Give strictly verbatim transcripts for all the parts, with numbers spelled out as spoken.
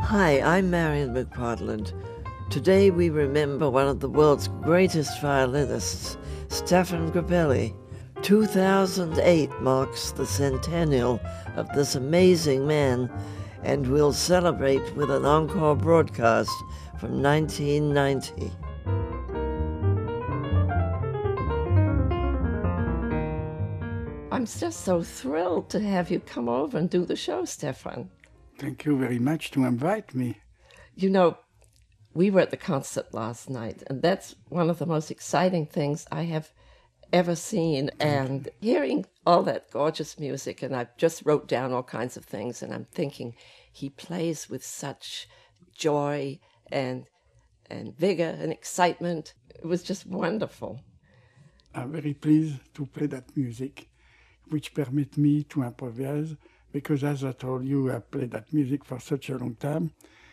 Hi, I'm Marion McPartland. Today we remember one of the world's greatest violinists, Stefan Grappelli. two thousand eight marks the centennial of this amazing man, and we'll celebrate with an encore broadcast from nineteen ninety. I'm just so thrilled to have you come over and do the show, Stefan. Thank you very much to invite me. You know, we were at the concert last night, and that's one of the most exciting things I have ever seen. And hearing all that gorgeous music, and I just wrote down all kinds of things, and I'm thinking he plays with such joy and and vigor and excitement. It was just wonderful. I'm very pleased to play that music, which permit me to improvise, because as I told you, I played that music for such a long time.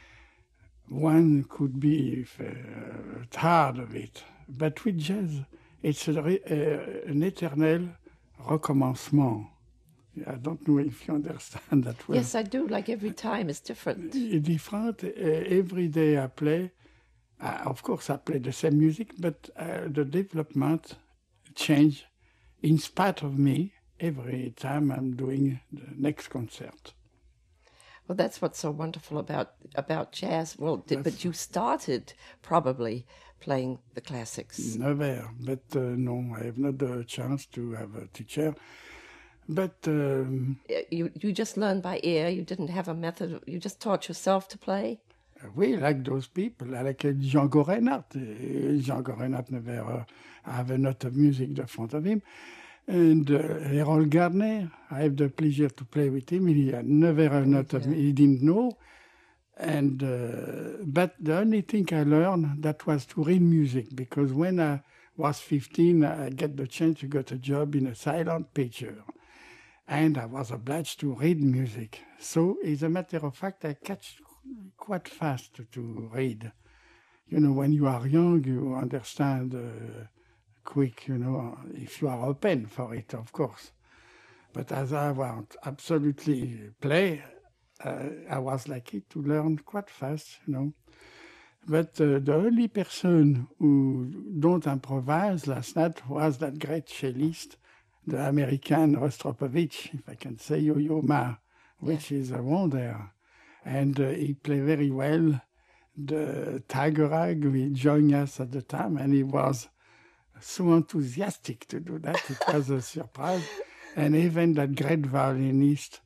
One could be uh, tired of it, but with jazz, it's a, uh, an eternal recommencement. I don't know if you understand that well. Yes, I do. Like every time is different. Different. Uh, every day I play, uh, of course I play the same music, but uh, the development change in spite of me every time I'm doing the next concert. Well, that's what's so wonderful about about jazz. Well, did, but you started probably playing the classics. Never, but uh, no, I have not the chance to have a teacher. But um, you you just learned by ear. You didn't have a method. You just taught yourself to play. We like those people. I like uh, Django Reinhardt. Uh, Django Reinhardt never uh, have a note of music in front of him. And uh, Harold Gardner, I have the pleasure to play with him. He had never a note of me. He didn't know. And uh, but the only thing I learned, that was to read music, because when I was fifteen, I get the chance to get a job in a silent picture. And I was obliged to read music. So, as a matter of fact, I catch quite fast to read. You know, when you are young, you understand uh, quick, you know, if you are open for it, of course. But as I want absolutely play, uh, I was lucky to learn quite fast, you know. But uh, the only person who don't improvise last night was that great cellist, the American Rostropovich, if I can say, Yo-Yo Ma, which yeah. is a wonder. And uh, he played very well the Tagerag, who joined us at the time, and he was so enthusiastic to do that. It was a surprise. And even that great violinist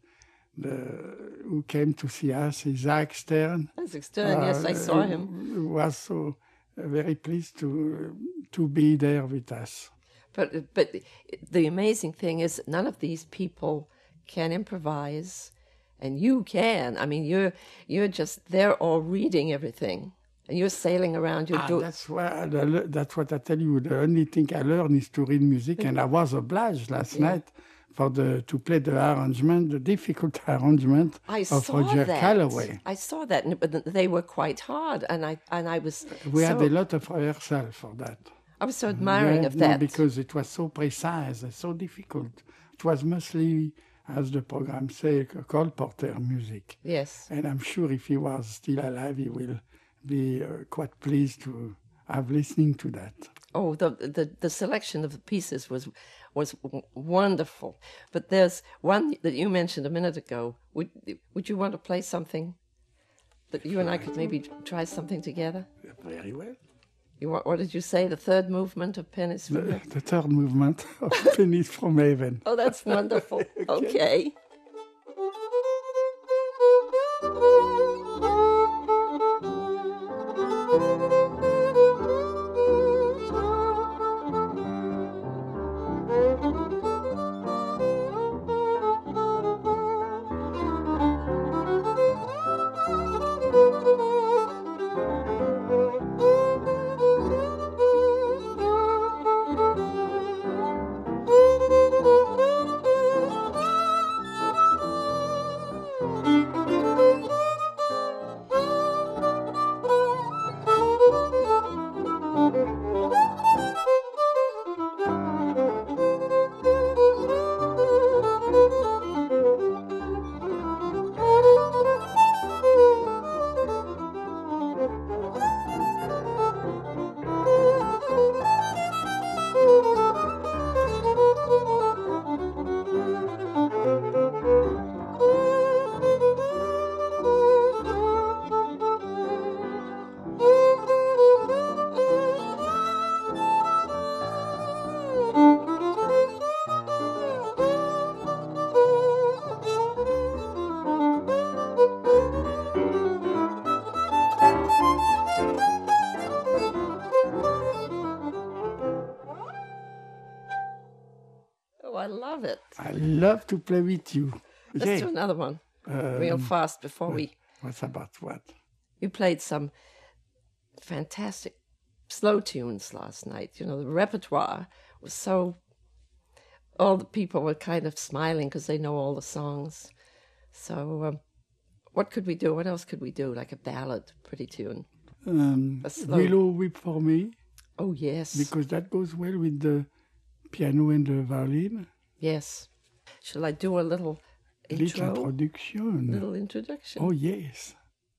the, who came to see us, Isaac Stern. Isaac Stern, uh, yes, I saw him. Was so uh, very pleased to to be there with us. But but the amazing thing is none of these people can improvise, and you can. I mean, you're you're just they're all reading everything. And you're sailing around. You're ah, doing. That's what that's what I tell you. The only thing I learned is to read music, and I was obliged last yeah. night for the to play the arrangement, the difficult arrangement I of Roger that. Calloway. I saw that, but they were quite hard, and I and I was. We so, had a lot of rehearsal for that. I was so admiring yeah, of that no, because it was so precise and so difficult. It was mostly, as the program says, Cole Porter music. Yes, and I'm sure if he was still alive, he will be uh, quite pleased to have listening to that. Oh, the, the the selection of the pieces was was w- wonderful. But there's one that you mentioned a minute ago. Would would you want to play something that you and I could maybe try something together? Very well. You what, what did you say? The third movement of Pennies from the, Heaven? The third movement of Pennies from Heaven. Oh, that's wonderful. Okay. I love to play with you. Let's Okay. do another one, Um, real fast before we... What's about what? You played some fantastic slow tunes last night. You know, the repertoire was so... All the people were kind of smiling because they know all the songs. So um, what could we do? What else could we do? Like a ballad, pretty tune. Um, A slow- Willow Weep for Me, Oh, yes. because that goes well with the piano and the violin. Yes. Shall I do a little Little intro? introduction. Little introduction. Oh, yes.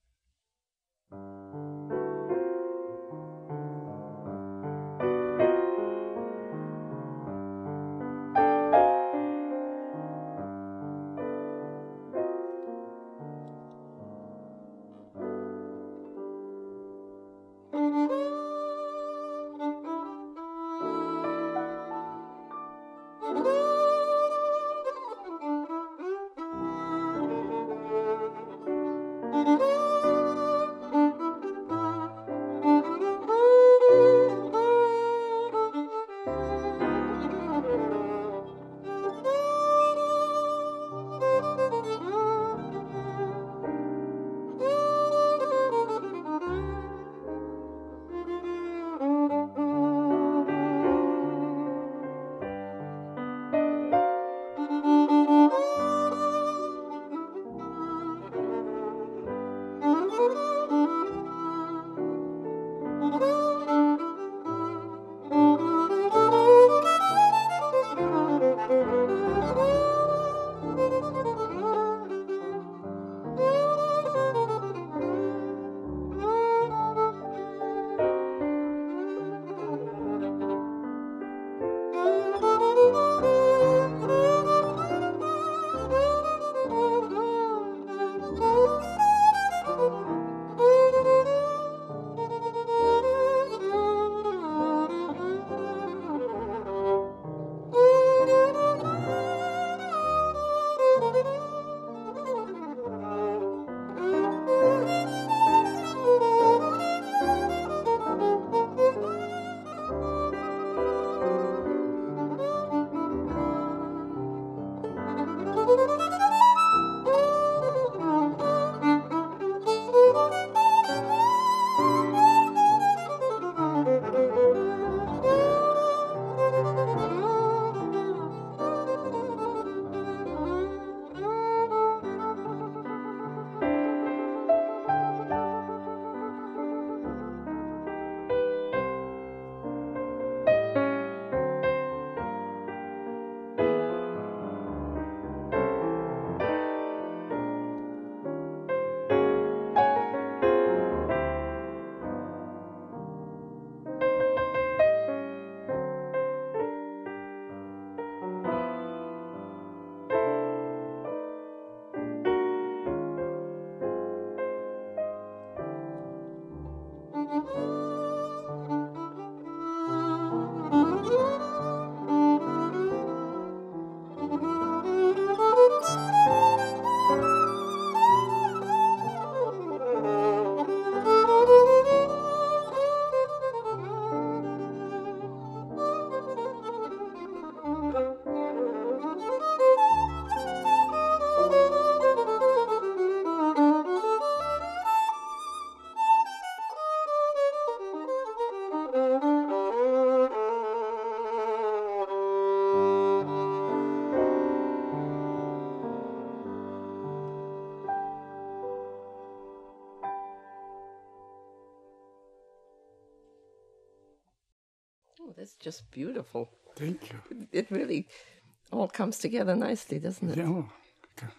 Oh, that's just beautiful. Thank you. It really all comes together nicely, doesn't it? Yeah, oh, okay.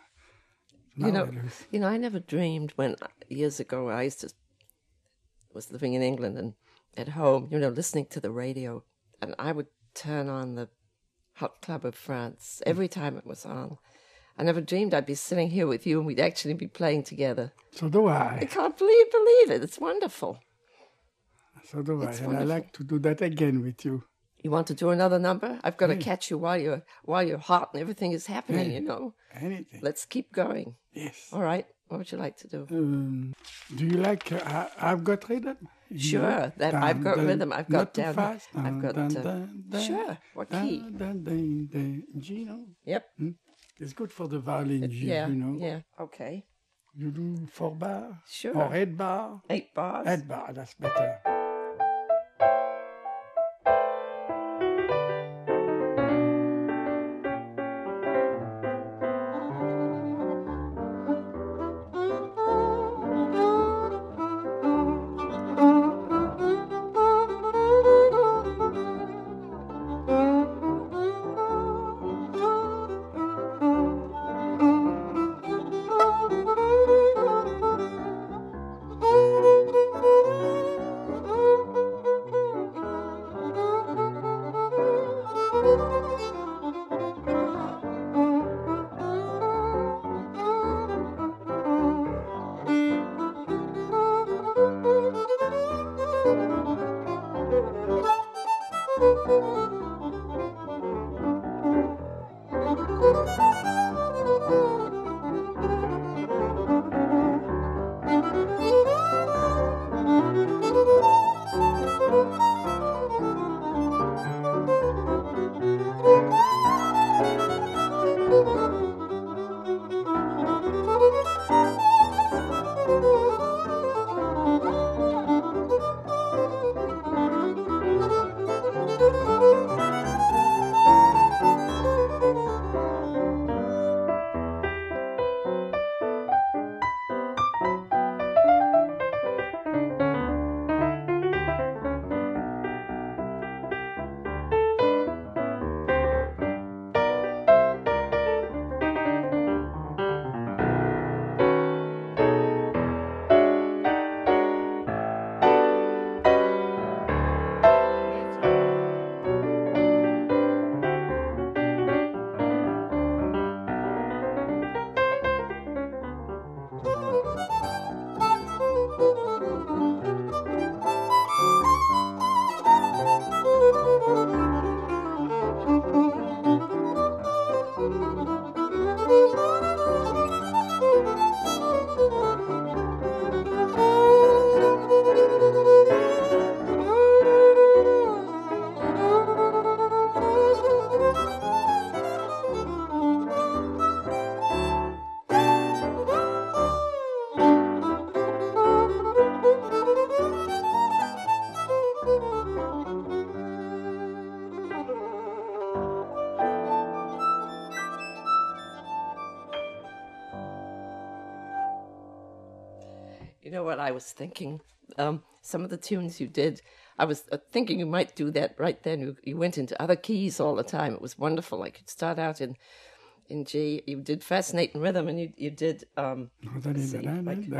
You know, Marvelous. you know, I never dreamed when years ago I used to was living in England and at home, you know, listening to the radio, and I would turn on the Hot Club of France every time it was on. I never dreamed I'd be sitting here with you and we'd actually be playing together. So do I I. can't believe believe it. It's wonderful. So do I. It's And I wonderful. like to do that again with you. You want to do another number? I've got to Yeah. catch you while you're while you're hot and everything is happening. Yeah. You know. Anything. Let's keep going. Yes. All right. What would you like to do? Um, do you like uh, I- I've got rhythm? Sure, that dun, I've got dun, rhythm. I've got not too down. fast. Dun, I've got. dun, Uh, dun, dun, sure. What dun, key? Dun, dun, dun, G, no? Yep. Hmm? It's good for the violin G, Yeah. you know. Yeah. Okay. You do four bar Sure. or eight bar. Eight bars. Eight bar, that's better. You know what I was thinking? Um, some of the tunes you did, I was uh, thinking you might do that right then. You, you went into other keys all the time. It was wonderful. Like you'd start out in in G. You did fascinating rhythm, and you you did. Um, let's see, like, it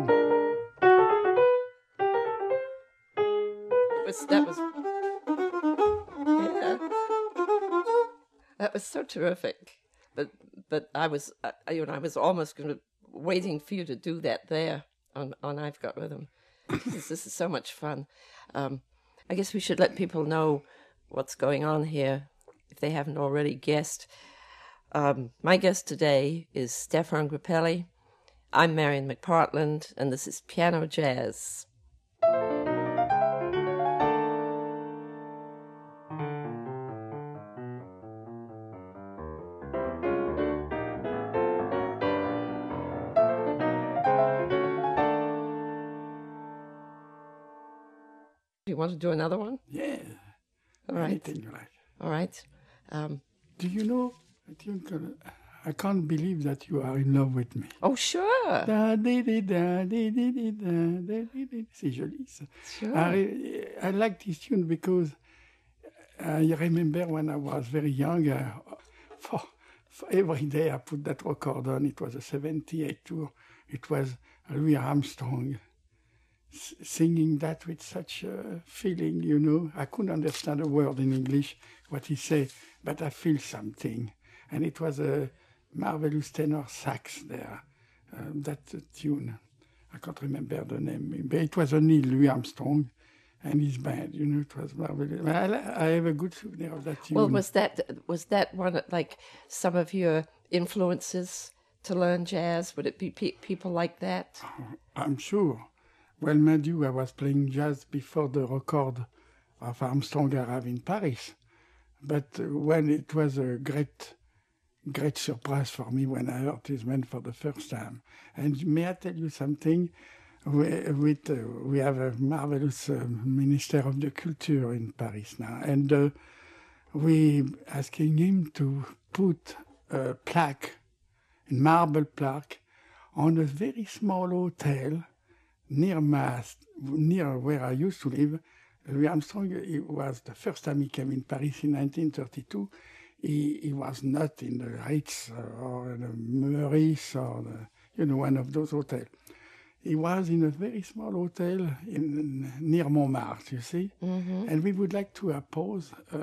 was that was yeah, that was so terrific. But but I was uh, you know I was almost going to waiting for you to do that there on on I've Got Rhythm. this, this is so much fun. Um, I guess we should let people know what's going on here if they haven't already guessed. Um, my guest today is Stefan Grappelli. I'm Marion McPartland, and this is Piano Jazz. Do you want to do another one? Yeah. All right. Anything you like. All right. Um, Do you know, I think, uh, I can't believe that you are in love with me. oh, sure. Da, di, di, da, di, di, di, da, da, di, di. C'est joli, ça. Sure. I, I like this tune because I remember when I was very young, uh, for, for every day I put that record on. It was a seventy-eight tour. It was Louis Armstrong s- singing that with such a feeling, you know. I couldn't understand a word in English, what he said, but I feel something. And it was a marvelous tenor sax there, uh, that uh, tune. I can't remember the name, but it was only Louis Armstrong and his band, you know, it was marvelous. I, I have a good souvenir of that tune. Well, was that was that one of, like some of your influences to learn jazz? Would it be pe- people like that? I'm sure. Well, mind you, I was playing jazz before the record of Armstrong arrived in Paris. But uh, when it was a great, great surprise for me when I heard his man for the first time. And may I tell you something? We, with, uh, we have a marvelous uh, Minister of the Culture in Paris now. And uh, we asking him to put a plaque, a marble plaque, on a very small hotel near my, near where I used to live. Louis Armstrong, it was the first time he came in Paris in nineteen thirty-two. He, he was not in the Ritz or the Meurice or the, you know, one of those hotels. He was in a very small hotel in, near Montmartre, you see. Mm-hmm. And we would like to oppose, uh,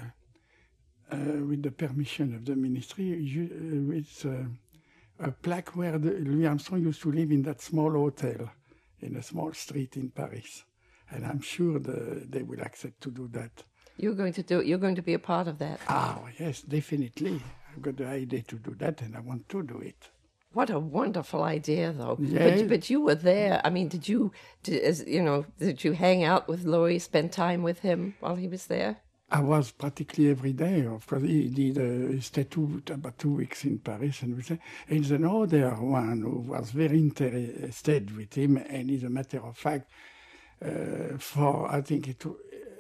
uh, with the permission of the ministry, uh, with uh, a plaque where the, Louis Armstrong used to live in that small hotel in a small street in Paris. And I'm sure the, they will accept to do that. You're going to do it. You're going to be a part of that. Ah, yes, definitely. I've got the idea to do that, and I want to do it. What a wonderful idea, though. Yes. But, but you were there. I mean, did you, did, as, you know, did you hang out with Louis, spend time with him while he was there? I was practically every day. Of course, he did. Uh, he stayed two, about two weeks in Paris, and we say, and there's another one who was very interested with him, and as a matter of fact, uh, for I think it.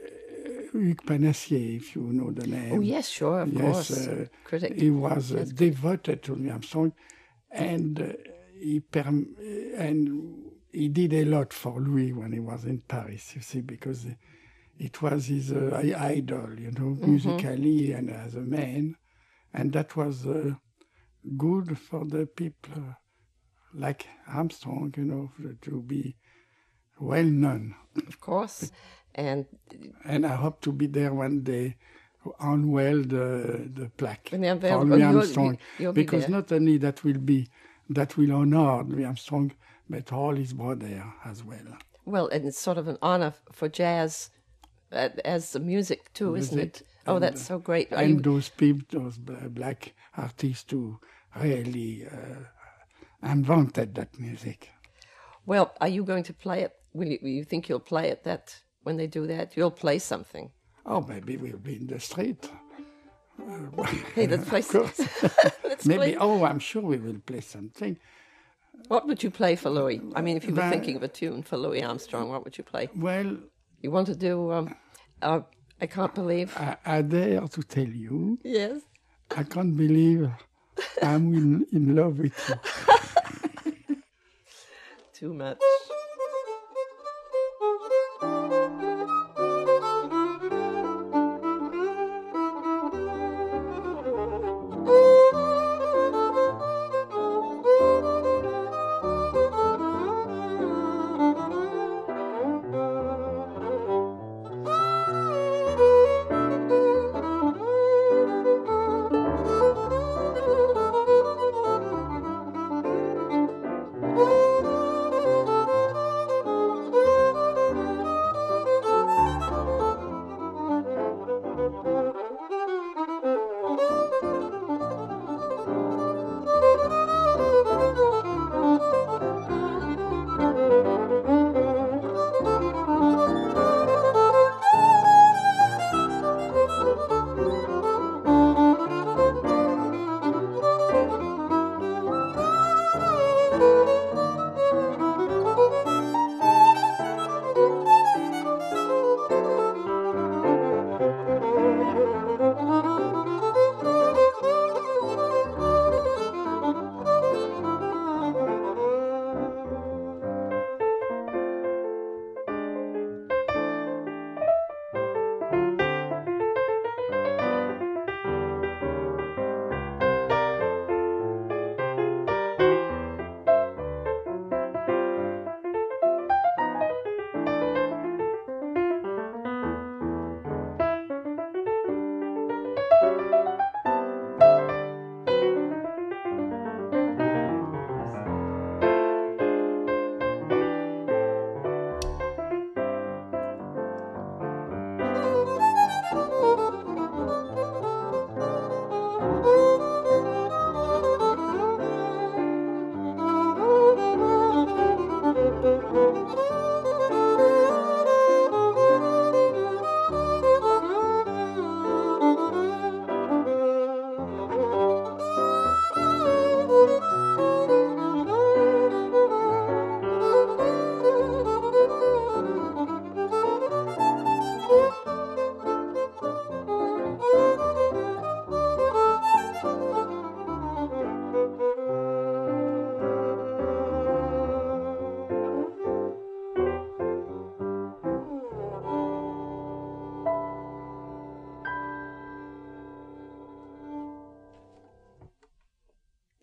Hugues Panassier, if you know the name. Oh, yes, sure, of yes, course. Uh, Critic. He was uh, yes. devoted to Louis Armstrong, and uh, he perm- and he did a lot for Louis when he was in Paris, you see, because it was his uh, idol, you know, mm-hmm. musically and as a man, and that was uh, good for the people like Armstrong, you know, to be well known. Of course. And and I hope to be there one day, unveil the the plaque for Louis Armstrong, you'll, you'll be because there. not only that will be that will honor Louis Armstrong, but all his brother as well. Well, and it's sort of an honor for jazz uh, as the music too, music, isn't it? Oh, and, that's so great. Are and you... those people, those black artists who really uh, invented that music. Well, are you going to play it? Will you, will you think you'll play it that? When they do that, you'll play something. Oh, maybe we'll be in the street. Uh, hey, let's play something. Maybe, play. oh, I'm sure we will play something. What would you play for Louis? I mean, if you were but, thinking of a tune for Louis Armstrong, what would you play? Well... You want to do, um, uh, I Can't Believe... I, I dare to tell you... Yes? I can't believe I'm in, in love with you. Too much.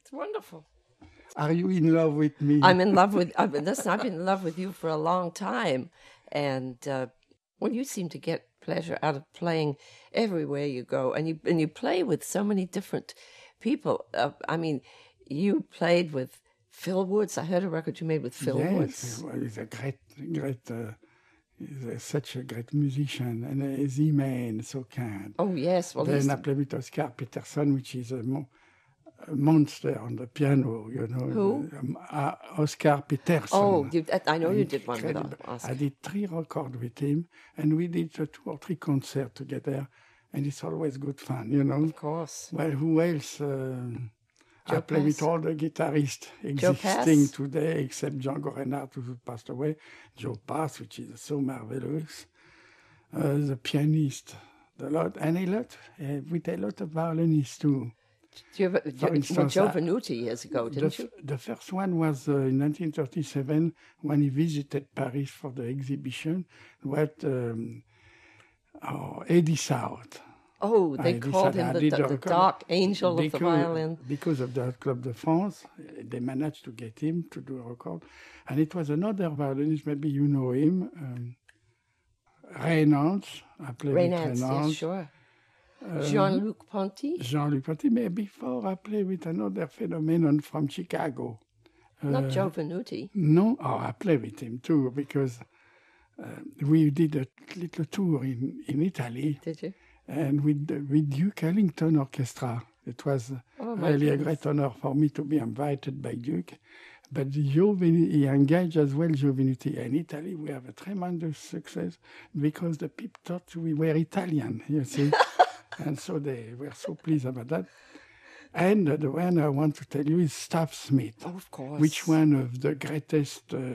It's wonderful. Are you in love with me? I'm in love with, I've been, listen, I've been in love with you for a long time. And, uh, well, you seem to get pleasure out of playing everywhere you go. And you, and you play with so many different people. Uh, I mean, you played with Phil Woods. I heard a record you made with Phil yes, Woods. Well, he's a great, great, uh, he's a, such a great musician, and uh, he's human, so kind. Oh, yes. Well, then I played with Oscar Peterson, which is a, mo a monster on the piano, you know. Who? Um, uh, Oscar Peterson. Oh, you, I know you did one with Oscar. I did three records with him, and we did uh, two or three concerts together, and it's always good fun, you know. Of course. Well, who else? Uh, I play with all the guitarists existing today, except Django Reinhardt, who passed away, Joe Pass, which is so marvelous, uh, the pianist, the lot, and a lot, uh, with a lot of violinists too. Do you ever, For you, instance, well, Joe Venuti years ago, didn't the, you? The first one was uh, in nineteen thirty-seven when he visited Paris for the exhibition with um, oh, Eddie South. Oh, they I called him the, the, the dark angel because, of the violin. Because of the Club de France, they managed to get him to do a record. And it was another violinist, maybe you know him, um, Reynolds. I played Reynolds, with Reynolds. Yes, sure. Um, Jean-Luc Ponty? Jean-Luc Ponty, but before I played with another phenomenon from Chicago. Not uh, Joe Venuti? No, oh, I played with him too, because uh, we did a little tour in, in Italy. Did you? And with, with Duke Ellington Orchestra. It was oh, really goodness. a great honor for me to be invited by Duke. But Joe Venuti, he engaged as well Joe Venuti. In Italy, we have a tremendous success because the people thought we were Italian, you see. And so they were so pleased about that. And uh, the one I want to tell you is Staff Smith. Oh, of course. Which one of the greatest uh,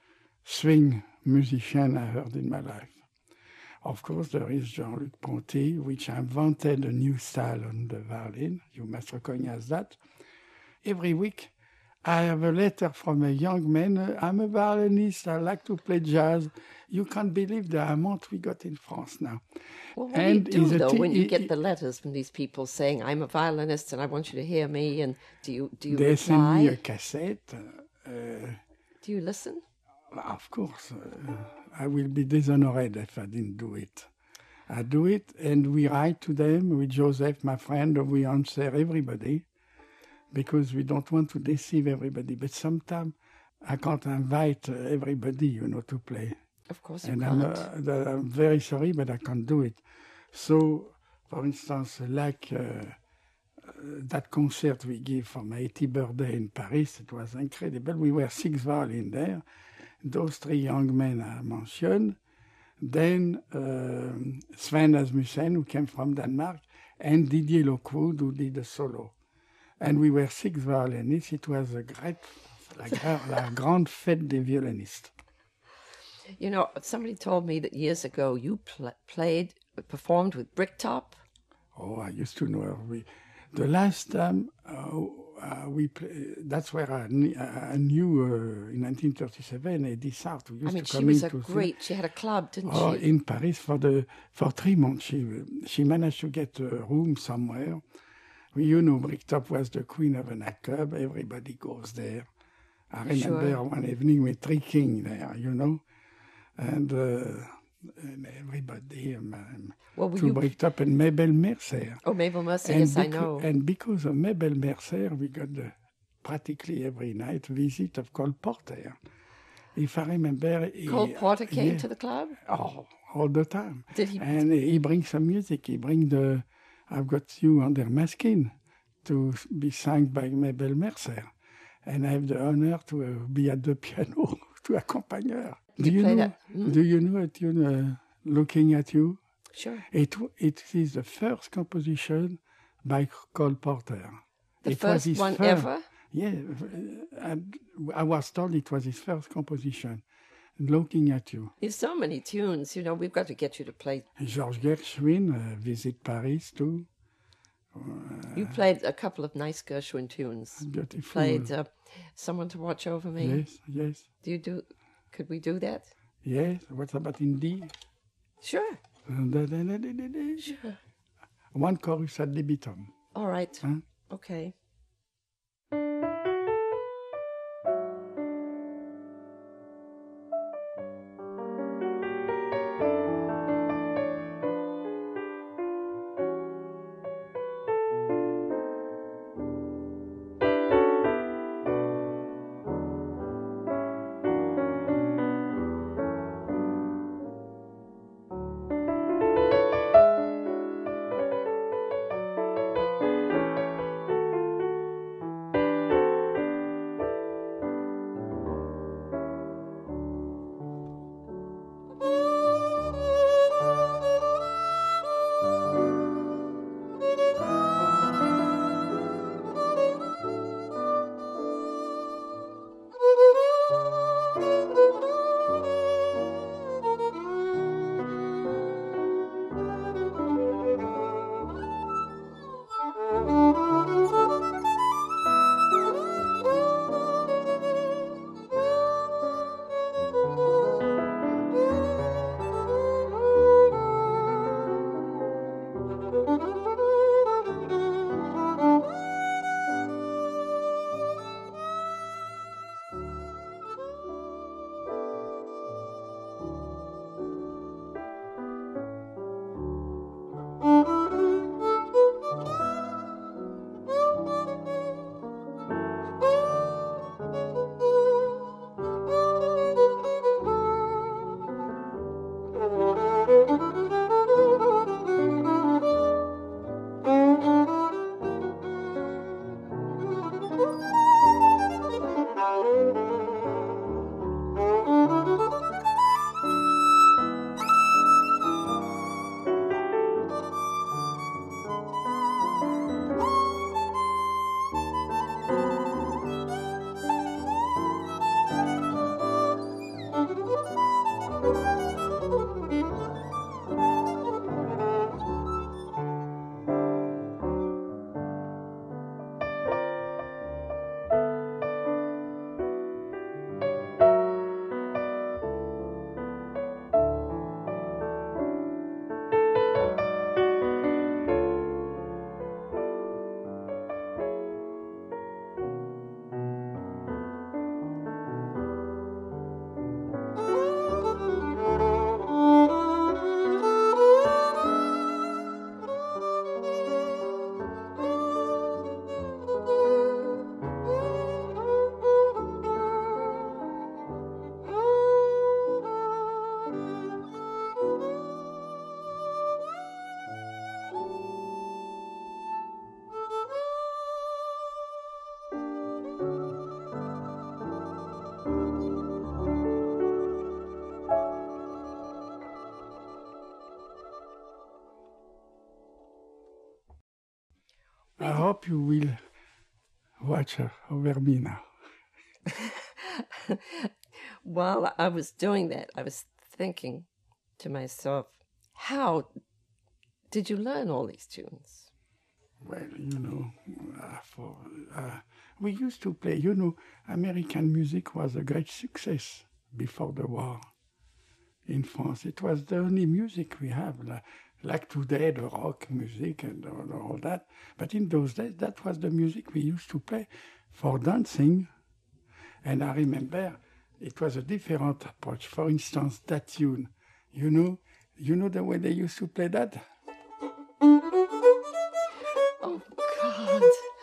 swing musicians I heard in my life. Of course, there is Jean-Luc Ponty, which invented a new style on the violin. You must recognize that. Every week, I have a letter from a young man. I'm a violinist. I like to play jazz. You can't believe the amount we got in France now. Well, what and do you do, though, when you get the letters from these people saying, I'm a violinist and I want you to hear me, and do you, do you they reply? send me a cassette. Uh, do you listen? Of course. Uh, I will be dishonored if I didn't do it. I do it, and we write to them with Joseph, my friend, and we answer everybody because we don't want to deceive everybody. But sometimes I can't invite uh, everybody, you know, to play. Of course you and can't. I'm, uh, I'm very sorry, but I can't do it. So, for instance, like uh, uh, that concert we gave for my eightieth birthday in Paris, it was incredible. We were six violins there. Those three young men I mentioned. Then uh, Sven Asmussen, who came from Denmark, and Didier Lockwood, who did a solo. And we were six violinists. It was a great, la, la grande fête des violonistes. You know, somebody told me that years ago you pl played, performed with Bricktop. Oh, I used to know her. We, the last time uh, uh, we play, that's where I, I knew uh, in nineteen thirty-seven Eddie South. Used I mean, to she come was in a to great. sing. She had a club, didn't oh, she? In Paris for the for three months. She she managed to get a room somewhere. You know, Bricktop was the queen of a nightclub. Everybody goes there. I remember sure. one evening with Three King there, you know, and, uh, and everybody um, um, well, to you... Bricktop and Mabel Mercer. Oh, Mabel Mercer, and yes, I know. And because of Mabel Mercer, we got the, practically every night visit of Cole Porter. If I remember... Cole he, Porter came yeah, to the club? Oh, all the time. Did he? And he brings some music. He brings the... I've Got You Under My Skin to be sung by Mabel Mercer. And I have the honor to uh, be at the piano to accompany her. Do you, you know? Mm? Do you know a tune, uh, Looking at You? Sure. It it is the first composition by Cole Porter. The it first was his one first, ever? Yeah. And I was told it was his first composition. Looking at You. There's so many tunes, you know, we've got to get you to play. Georges Gershwin, uh, Visit Paris, too. Uh, you played a couple of nice Gershwin tunes. Beautiful. You played uh, Someone to Watch Over Me. Yes, yes. Do you do, could we do that? Yes. What about in D? Sure. Sure. One chorus at the bottom. All right. Huh? Okay. watch her over me now. While I was doing that, I was thinking to myself, how did you learn all these tunes? Well, you know, uh, for uh, we used to play, you know, American music was a great success before the war in France. It was the only music we have, like, like today, the rock music and all, all that. But in those days, that was the music we used to play for dancing. And I remember it was a different approach. For instance, that tune, you know, you know the way they used to play that? Oh, God.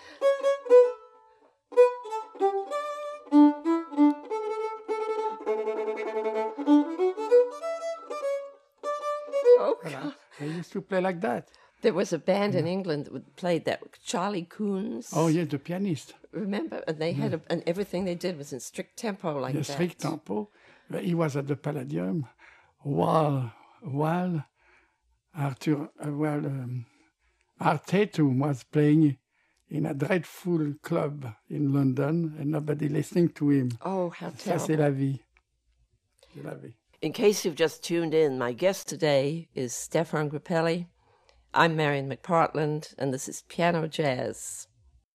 Oh, God. They used to play like that. There was a band in England that played that, Charlie Coons. Oh, yeah, the pianist. Remember? And they had, a, and everything they did was in strict tempo like The that. strict tempo. He was at the Palladium while, while Arthur, uh, while um, Art Tatum was playing in a dreadful club in London and nobody listening to him. Oh, how Ça, c'est terrible. la vie. C'est la vie. In case you've just tuned in, my guest today is Stefan Grappelli. I'm Marion McPartland, and this is Piano Jazz.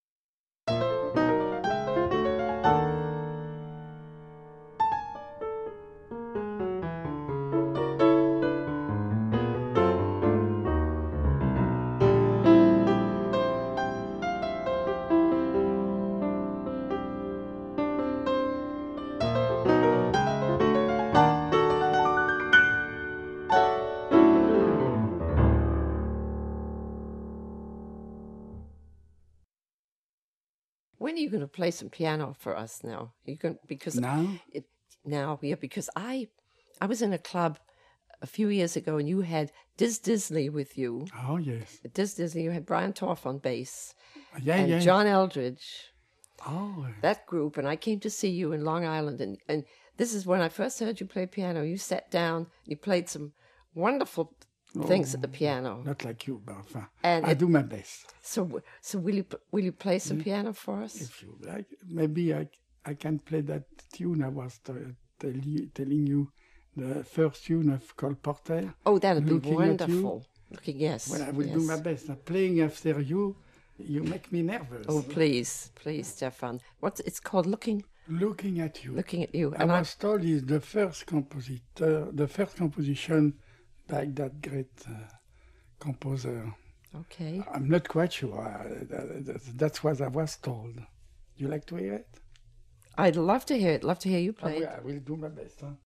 When are you going to play some piano for us now? You can because Now? it, now yeah because I I was in a club a few years ago and you had Diz Disley with you. Oh, yes. At Diz Disley, you had Brian Torff on bass Yeah, and yeah. John Eldridge. Oh, That group, and I came to see you in Long Island, and and this is when I first heard you play piano. You sat down, you played some wonderful things at the piano. not like you, but enfin, And I it- do my best. So so will you will you play some piano for us? If you like, maybe I, I can play that tune I was t- tell you, telling you, the first tune of Cole Porter. Oh, that'd be Looking at you. wonderful. Looking, yes. Well, I will yes. do my best. Now, playing after you, you make me nervous. Oh, please, please, Stefan. What's it's called? Looking, Looking at you. looking at you. I And I, was told is the first compositor, the first composition by that great uh, composer. okay. I'm not quite sure. Uh, that, that- that's what I was told. You like to hear it? I'd love to hear it. Love to hear you I play. will, I will do my best. Huh?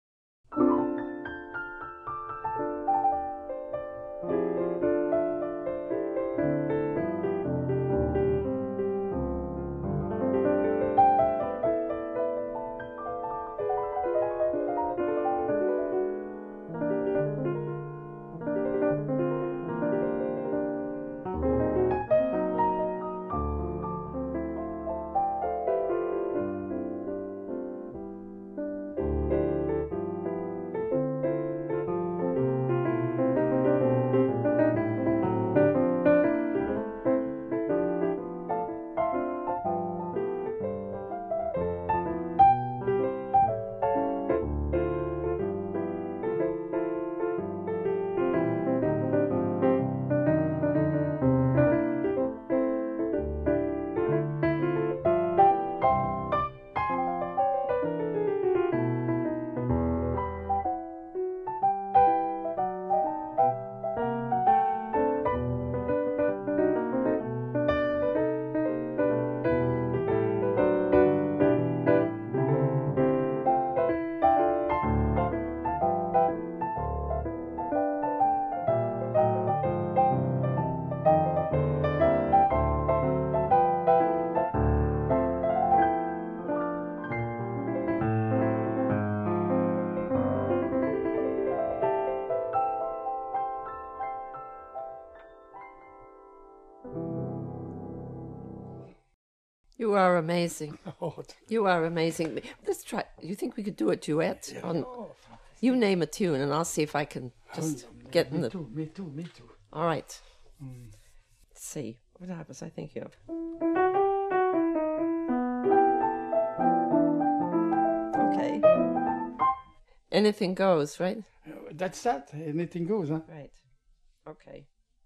You are amazing. Oh, You are amazing. Let's try. You think we could do a duet on? oh, You name a tune, and I'll see if I can just get in me the. too, me too, me too. All right. Let's see. What was I thinking of? anything goes, right? Uh, That's that. Anything goes, huh? Right. Okay.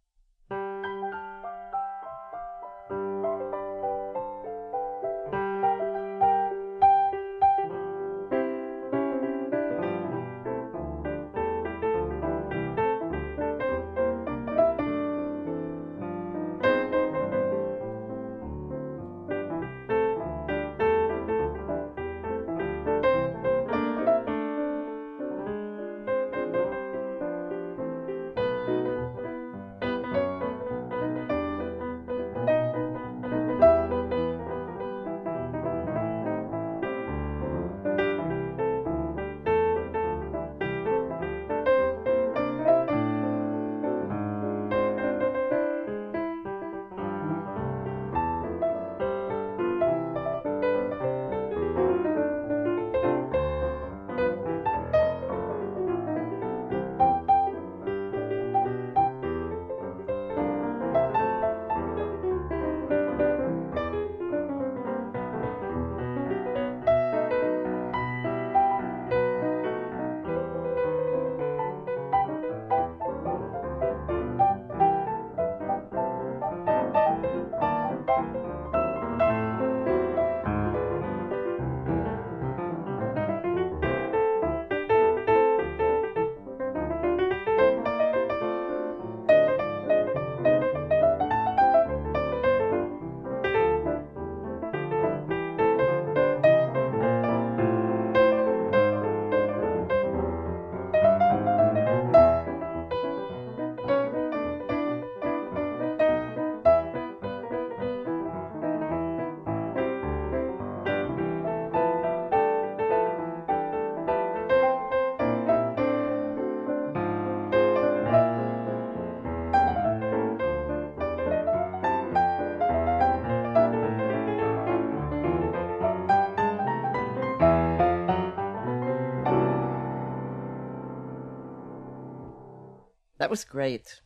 That was great.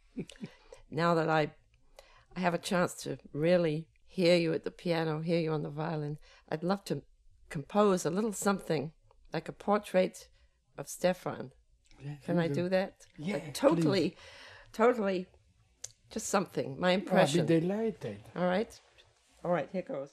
Now that I, I have a chance to really hear you at the piano, hear you on the violin, I'd love to compose a little something like a portrait of Stefan. Yeah, Can I do that? Yeah, Like totally, please. totally, just something, my I'll impression. be delighted. All right? All right, here goes.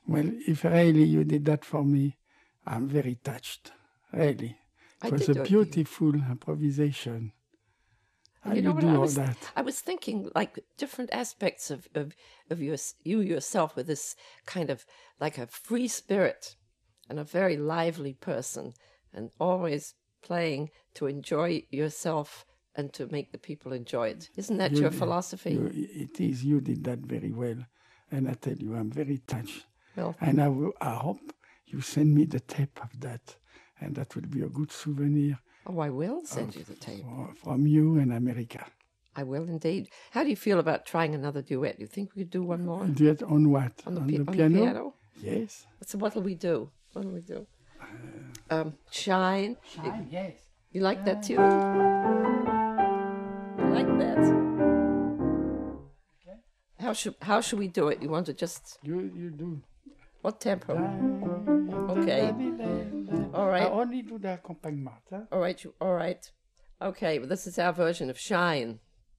Well, if really you did that for me, I'm very touched. Really. It I was did a do it. beautiful improvisation. How You you, know what? do I all was, that? I was thinking like different aspects of, of, of your, you yourself with this kind of like a free spirit and a very lively person and always playing to enjoy yourself and to make the people enjoy it. Isn't that You your did- philosophy? you- it is. You did that very well. And I tell you, I'm very touched. Well, And I, will, I hope you send me the tape of that. And that will be a good souvenir oh, I will send you the tape. for, from you and America. I will indeed. How do you feel about trying another duet? You think we could do one more? A duet on what? On the, on pi- the on piano? the piano? Yes. So what'll we do? What'll we do? Um, Shine. Shine, yes. You like that tune? You like that? How should how should we do it? You want to just You, you do. what tempo? Okay. All I right. only do the accompaniment. Huh? All right. You, all right. Okay. Well, this is our version of Shine.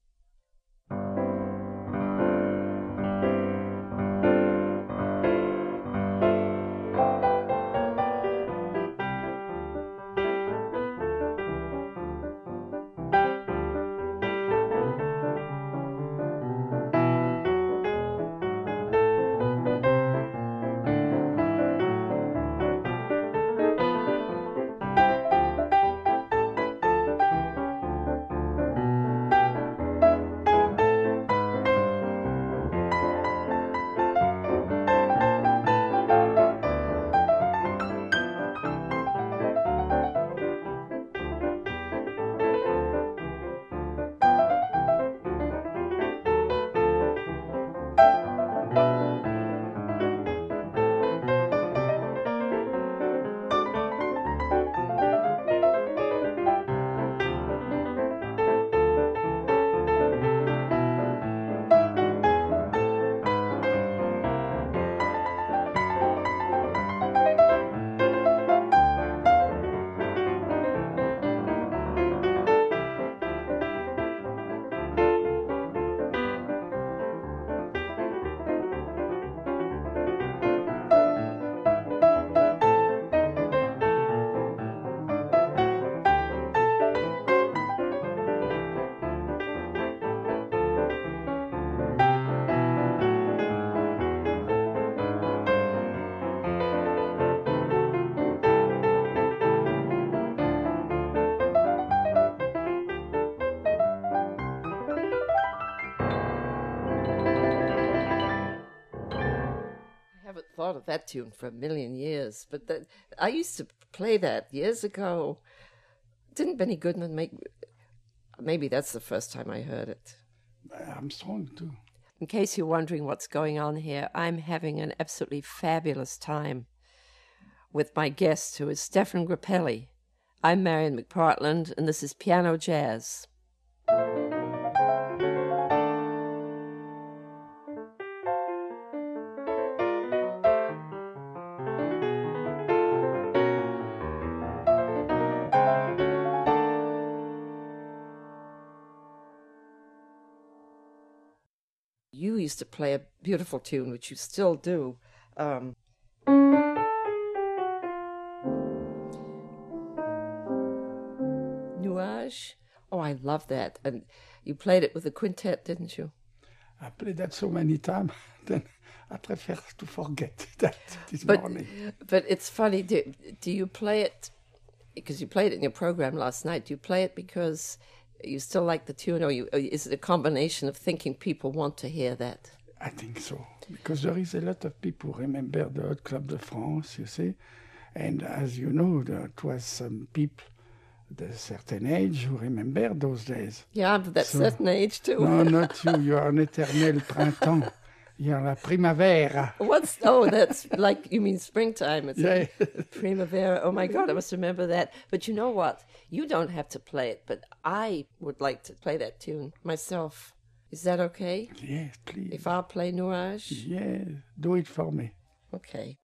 I haven't thought of that tune for a million years, but that I used to play that years ago. Didn't Benny Goodman make? Maybe that's the first time I heard it. I'm strong too. In case you're wondering what's going on here, I'm having an absolutely fabulous time with my guest, who is Stefan Grappelli. I'm Marion McPartland, and this is Piano Jazz. You used to play a beautiful tune, which you still do. Um, Nuage. Oh, I love that. And you played it with the quintet, didn't you? I played that so many times, then I prefer to forget that this But morning. but it's funny. Do, do you play it because you played it in your program last night? Do you play it because you still like the tune, or, you, or is it a combination of thinking people want to hear that? I think so, because there is a lot of people who remember the Hot Club de France, you see, and as you know, there was some people at a certain age who remember those days. Yeah, I'm that So- certain age too. No, not you, you are an éternel printemps. You're la primavera. What's oh, that's like you mean springtime? It's Yeah. Primavera. Oh my God, I must remember that. But you know what? You don't have to play it, but I would like to play that tune myself. Is that okay? Yes, please. If I'll play Nuage? Yeah, do it for me. Okay.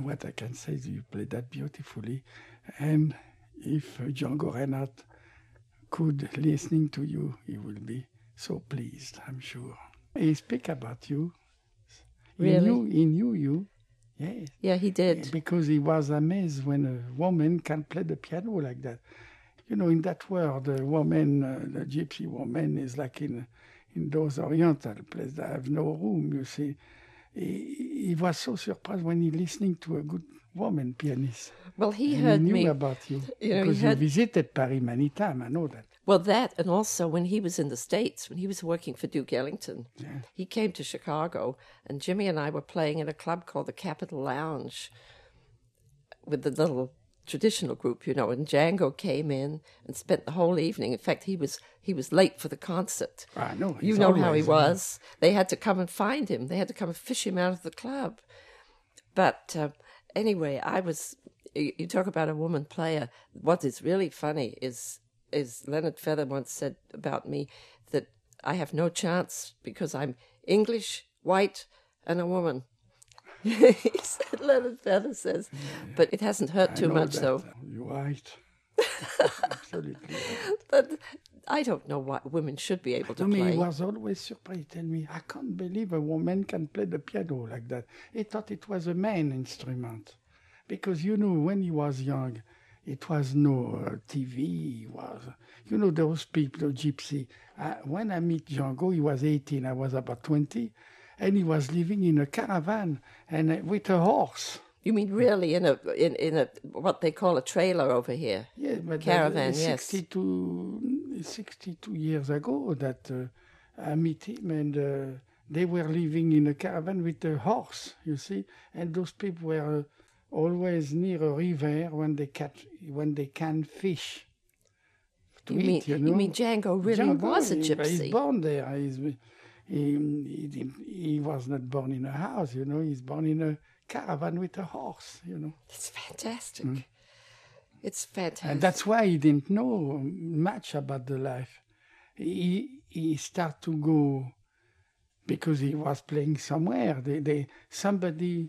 what I can say is you played that beautifully. And if uh, Django Reinhardt could listening to you, he will be so pleased, I'm sure. He speak about you. Really? He knew, he knew you. Yes. Yeah, he did. Because he was amazed when a woman can play the piano like that. You know, in that world, a woman, uh, the gypsy woman, is like in in those Oriental places that have no room, you see. He, he was so surprised when he listening to a good woman pianist. Well, he and heard he knew me about you, you know, because he heard, you visited Paris many times. I know that. Well, that, and also when he was in the States, when he was working for Duke Ellington, Yeah. he came to Chicago, and Jimmy and I were playing in a club called the Capitol Lounge with the little traditional group, you know, and Django came in and spent the whole evening. In fact, he was he was late for the concert. I know. You he's know how he always, was. They had to come and find him. They had to come and fish him out of the club. But uh, anyway, I was, you, you talk about a woman player. What is really funny is, is Leonard Feather once said about me that I have no chance because I'm English, white, and a woman. He said, Leonard Feather says, but it hasn't hurt I too know much, that. though. You're right. Absolutely right. But I don't know why women should be able to To me, play. he was always surprised. Tell me, I can't believe a woman can play the piano like that. He thought it was a man instrument. Because, you know, when he was young, it was no uh, T V. It was, you know, those people, gypsy. Uh, when I meet Django, he was eighteen, I was about twenty, and he was living in a caravan and uh, with a horse. You mean really in a in, in a what they call a trailer over here? Yeah, but Caravan, uh, yes. sixty-two, sixty-two years ago that uh, I met him, and uh, they were living in a caravan with a horse, you see, and those people were uh, always near a river when they catch when they can fish. To You eat, mean you know. you mean Django really Django, was a he- gypsy? He's born there. He's, he, he, didn't, he was not born in a house, you know. He's born in a caravan with a horse, you know. It's fantastic. It's fantastic. And that's why he didn't know much about the life. He he started to go because he was playing somewhere. They, they somebody.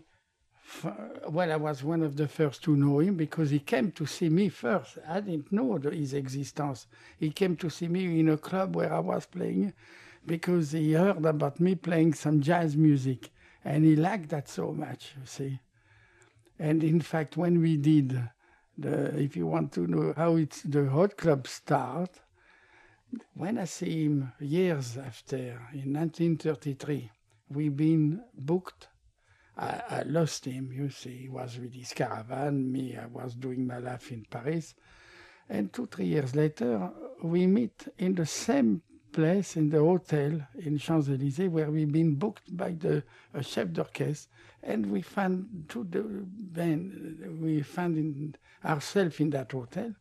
Well, I was one of the first to know him because he came to see me first. I didn't know the, his existence. He came to see me in a club where I was playing because he heard about me playing some jazz music. And he liked that so much, you see. And in fact, when we did, the, if you want to know how it's the Hot Club start, when I see him years after, in nineteen thirty-three, we've been booked. I, I lost him, you see. He was with his caravan. Me, I was doing my life in Paris. And two, three years later, we meet in the same place in the hotel in Champs-Élysées where we've been booked by the uh, chef d'orchestre, and we found to the band, we found in ourselves in that hotel.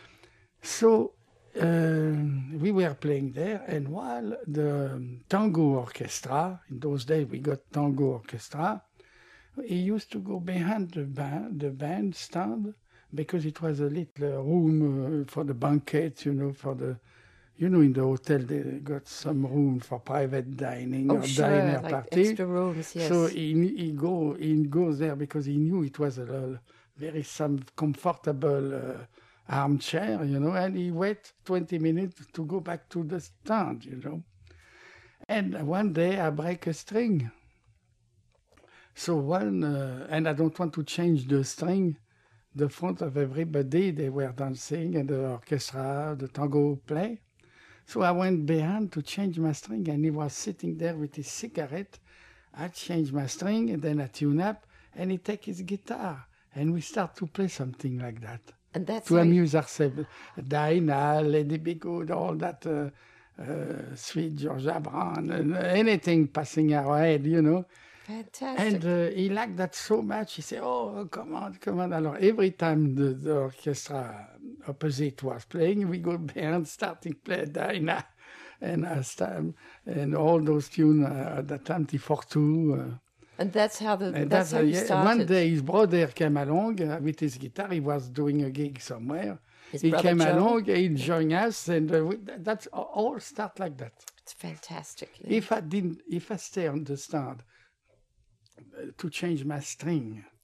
So uh, we were playing there, and while the tango orchestra, in those days we got tango orchestra, he used to go behind the band, the band stand, because it was a little room uh, for the banquets, you know, for the You know, in the hotel, they got some room for private dining Oh, or sure, diner like party. extra rooms, yes. So he, he, go, he goes there because he knew it was a, a very some comfortable uh, armchair, you know, and he wait twenty minutes to go back to the stand, you know. And one day I break a string. So one, uh, and I don't want to change the string. The front of everybody, they were dancing, and the orchestra, the tango play. So I went behind to change my string, and he was sitting there with his cigarette. I changed my string, and then I tune up, and he take his guitar, and we start to play something like that. And that's to how you- amuse ourselves. Dinah, Lady Be Good, all that uh, uh, sweet Georgia Brown, and anything passing our head, you know. Fantastic. And uh, he liked that so much. He said, oh, come on, come on. Alors, every time the, the orchestra opposite was playing, we go behind, starting to play Dinah and, uh, st- and all those tunes uh, at that time, T forty-two. Uh, and that's how the and that's, how uh, you yeah, started. one day his brother came along uh, with his guitar. He was doing a gig somewhere. His he brother came Joe? along, he joined us, and uh, we, that's all start like that. It's fantastic. Yeah. If I didn't, if I stay on the stand uh, to change my string,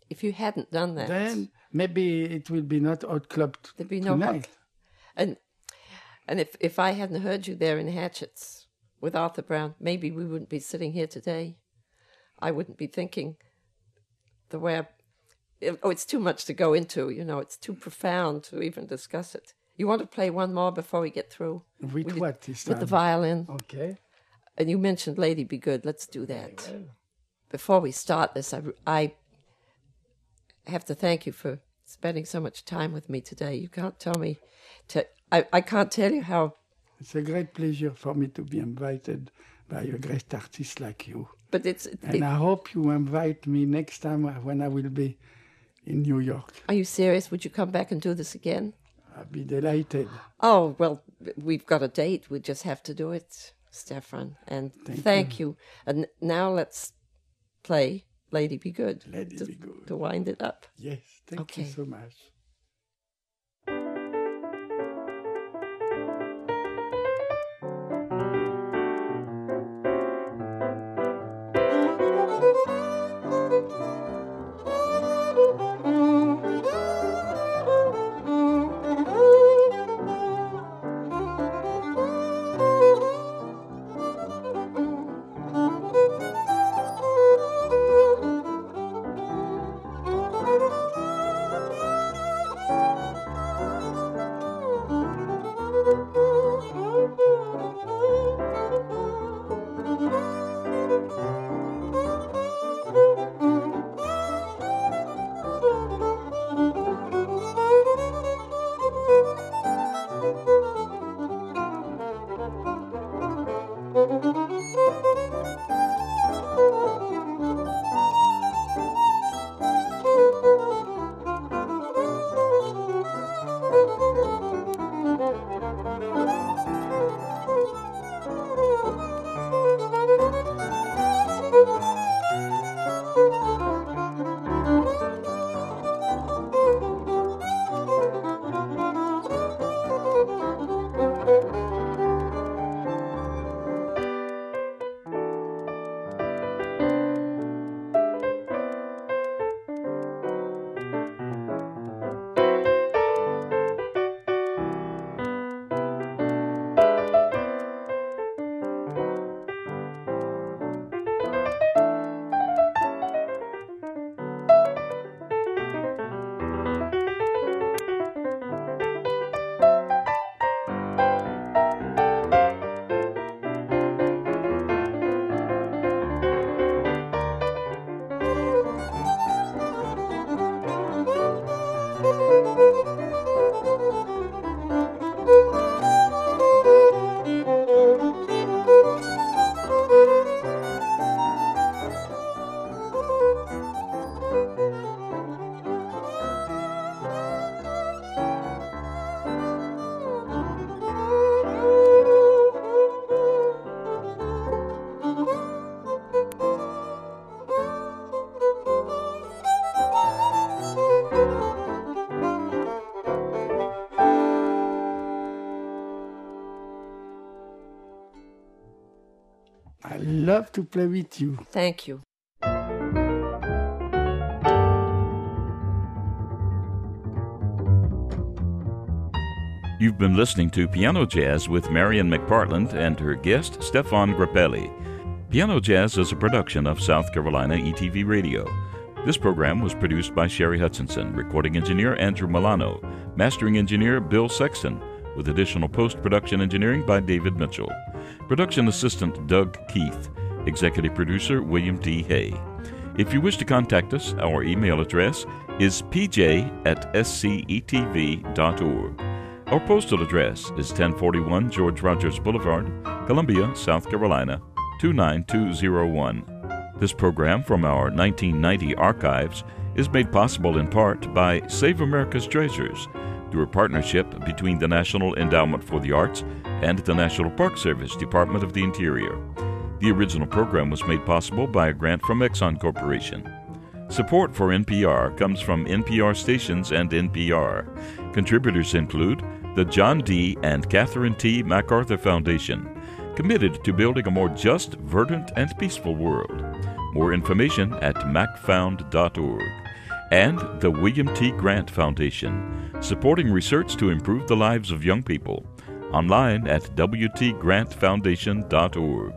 if you hadn't done that, then maybe it will be not Hot Club t- there'd be no tonight. Hot. And and if if I hadn't heard you there in Hatchets with Arthur Brown, maybe we wouldn't be sitting here today. I wouldn't be thinking the way I... It, oh, it's too much to go into, you know. It's too profound to even discuss it. You want to play one more before we get through? With Will what you, this With time? the violin. Okay. And you mentioned Lady Be Good. Let's do that. Before we start this, I, I have to thank you for spending so much time with me today. You can't tell me... to. I, I can't tell you how... It's a great pleasure for me to be invited by a great artist like you. But it's... It, And I hope you invite me next time when I will be in New York. Are you serious? Would you come back and do this again? I'll be delighted. Oh, well, we've got a date. We just have to do it, Stefan. And Thank thank you. you. And now let's play Lady Be Good. Lady to, Be Good. To wind it up. Yes, thank Okay. you so much. I love to play with you. Thank you. You've been listening to Piano Jazz with Marian McPartland and her guest, Stefan Grappelli. Piano Jazz is a production of South Carolina E T V Radio. This program was produced by Sherry Hutchinson, recording engineer Andrew Milano, mastering engineer Bill Sexton, with additional post-production engineering by David Mitchell. Production assistant Doug Keith, executive producer William D. Hay. If you wish to contact us, our email address is p j at s c e t v dot org. Our postal address is ten forty-one George Rogers Boulevard, Columbia, South Carolina, two nine two zero one. This program from our nineteen ninety archives is made possible in part by Save America's Treasures, through a partnership between the National Endowment for the Arts and the National Park Service Department of the Interior. The original program was made possible by a grant from Exxon Corporation. Support for N P R comes from N P R stations and N P R. Contributors include the John D. and Catherine T. MacArthur Foundation, committed to building a more just, verdant, and peaceful world. More information at mac found dot org. and the William T. Grant Foundation, supporting research to improve the lives of young people. Online at w t grant foundation dot org.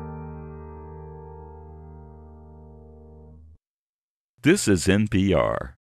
This is N P R.